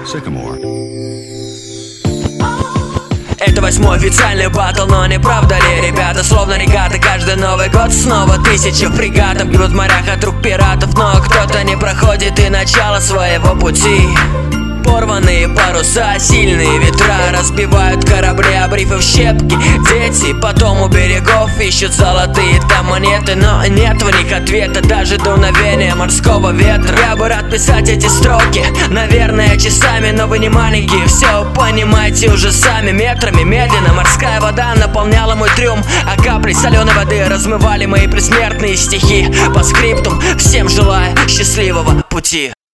Sycamore. Это 8-й официальный батл, но не правда ли, ребята? Словно регаты, каждый Новый год снова тысячи фрегатов гибнут в морях от рук пиратов, но кто-то не проходит и начало своего пути. Порванные паруса, сильные ветра разбивают корабли, обрифы в щепки. Дети потом у берегов ищут золотые там монеты, но нет в них ответа, даже дуновения морского ветра. Я бы рад писать эти строки, наверное, часами, но вы не маленькие, все понимаете уже сами. Метрами медленно морская вода наполняла мой трюм, а капли соленой воды размывали мои предсмертные стихи. По скриптум всем желаю счастливого пути.